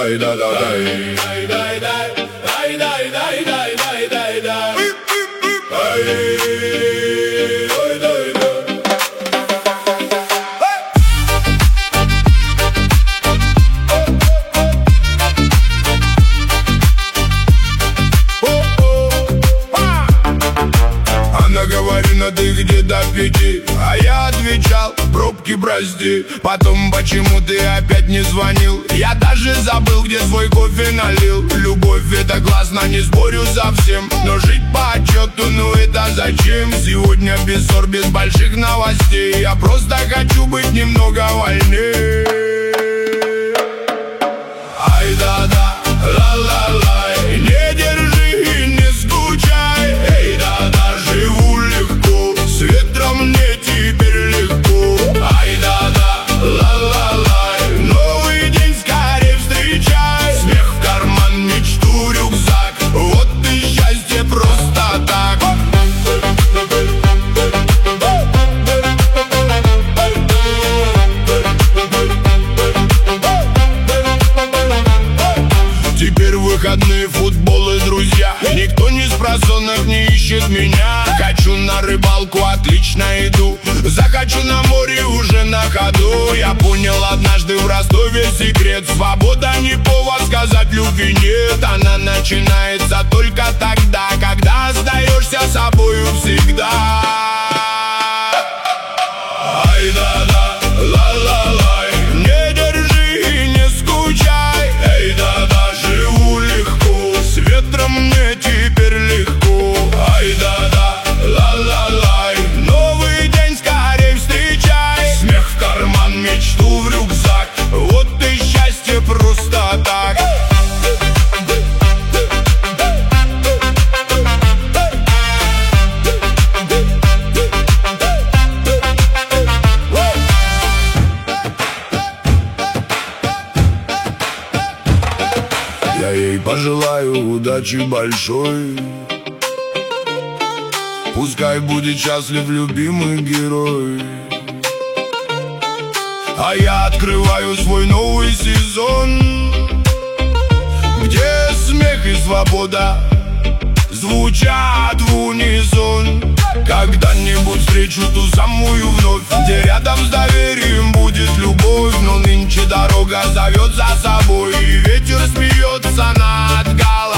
дай да да дай дай дай дай дай дай дай дай дай дай дай. Она говорила, ты где до 5, а я отвечал, пробки бразди. Потом почему ты опять не звонил? Я даже забыл, где свой кофе налил. Любовь это классно, не спорю совсем, но жить по отчету, ну это зачем? Сегодня без ссор, без больших новостей. Я просто хочу быть немного вольнее. Ай да-да, ла-ла-лай, не держи и не скучай. Эй, да-да, живу легко, с ветром мне теперь легко. Ай да-да, ла-ла-лай, новый день скорее встречай. Смех в карман, мечту рюкзак, вот и счастье просто так. Теперь выходные, футбол и друзья. Никто не с просонок не ищет меня. Хочу на рыбалку, отлично иду. Захочу на море, уже на ходу. Я понял однажды в Ростове секрет. Свобода не повод сказать любви нет. Она начинается только тогда, когда остаешься собою всегда. Ай да-да, ла-ла-лай, не держи и не скучай. Эй, да-да, живу легко, с ветром мне теперь легко. Ай да-да, ла-ла-лай, новый день скорей встречай. Смех в карман, мечту в рюкзак, вот и счастье просто так. Я ей пожелаю удачи большой. Пускай будет счастлив любимый герой. А я открываю свой новый сезон, где смех и свобода звучат в унисон. Когда-нибудь встречу ту самую вновь, где рядом с доверием будет любовь. Но нынче дорога зовет за собой, и ветер смеется над головой.